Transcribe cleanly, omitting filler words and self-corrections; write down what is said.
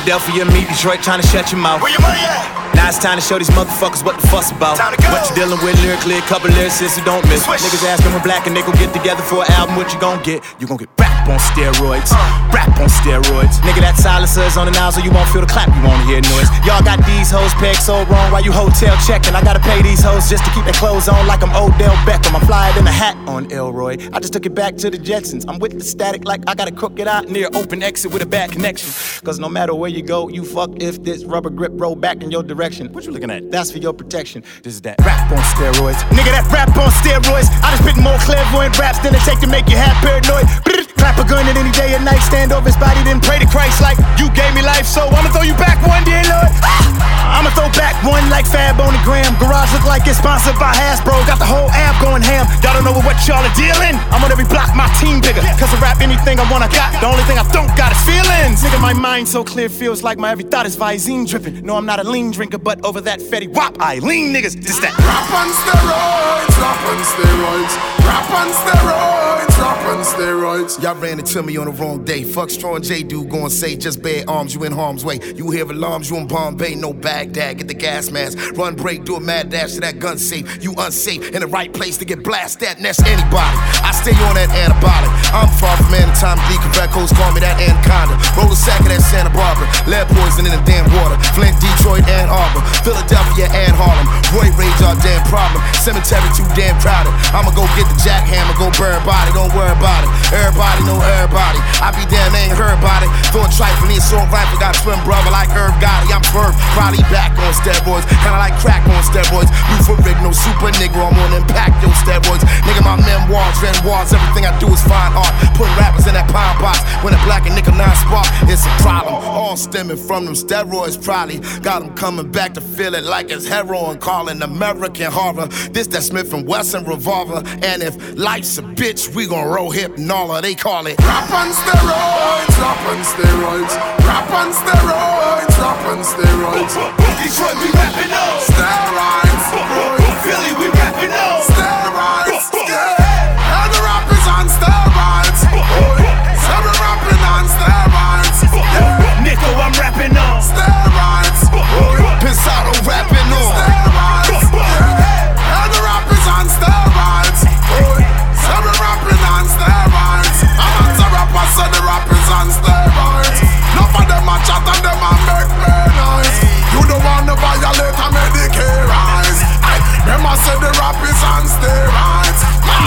Philadelphia, meet Detroit, trying to shut your mouth. Where your money at? Now it's time to show these motherfuckers what the fuss about. What you dealing with lyrically, a couple lyricists who don't miss. Swish. Niggas asking when Black and they gon' get together for an album, what you gon' get? You gon' get rap on steroids. Rap on steroids. Nigga, that silencer is on the nozzle, you won't feel the clap, you won't hear noise. Y'all got these hoes pegged so wrong while you hotel checking. I gotta pay these hoes just to keep their clothes on like I'm Odell Beckham. I'm flyer than a hat on Elroy. I just took it back to the Jetsons. I'm with the static like I gotta crook it out near open exit with a bad connection. Cause no matter where you go, you fuck if this rubber grip roll back in your direction. What you looking at? That's for your protection. This is that rap on steroids. Nigga, that rap on steroids. I just spit more clairvoyant raps than it take to make you have paranoid. Clap a gun at any day and night, stand over his body, then pray to Christ like you gave me life, so I'ma throw you back one, dear Lord. I'ma throw back one like Fab on the gram. Garage look like it's sponsored by Hasbro. Got the whole app going ham. Y'all don't know what y'all are dealing. I'm on every block, my team bigger. Cause I rap anything I wanna got. The only thing I don't got is feelings. Nigga, my mind so clear, feels like my every thought is Visine dripping. No, I'm not a lean drinker, but over that Fetty Wap, I lean niggas. Just that rap on steroids, rap on steroids, rap on steroids, rap on steroids. Y'all ran into me on the wrong day. Fuck Strong J dude gon' say just bare arms, you in harm's way. You hear alarms, you in Bombay, no Baghdad. Get the gas mask, run break, do a mad dash to that gun safe. You unsafe, in the right place to get blasted. That's anybody. I stay on that antibiotic. I'm far from anatomically correct. Hoes call me that anaconda. Roll a sack of that Santa Barbara. Lead poison in the damn water. Flint, Detroit, Ann Arbor, Philadelphia, and Harlem. Roy Rage, our damn problem. Cemetery too damn crowded. I'ma go get the jackhammer, go burn body. Don't worry about it. Everybody know everybody. I be damn, they ain't heard about it. Throw a trifle, the assault rifle, got a twin brother like Herb Gotti. I'm Ferb, probably back on steroids. Kinda like crack on steroids. You for Rick, no super nigga, I'm on impact your steroids. Nigga, my memoirs, Renoirs, everything I do is fine art. Putting rappers in that pine box. When a black and nickel non-spark, it's a problem. All stemming from them steroids, probably. Got them coming back to feel it like it's heroin. Calling American horror. This that Smith & Wesson revolver. And if life's a bitch, we gon' roll hip and all they call it rap on steroids, rap on steroids, rap on steroids, rap on steroids. Detroit, we rapping on steroids. Philly, we rapping on steroids. Yeah, and the rappers on steroids. So we rapping on steroids. Yeah, Nico, I'm rapping on steroids. Pizarro rapping on steroids. Yeah, and the rappers on steroids. So we rapping on steroids. I'm not the rapper, so the rappers on steroids. None of them a chat and them a make me noise. You don't wanna violate a Medicare rise. Them a say the rap is on steroids.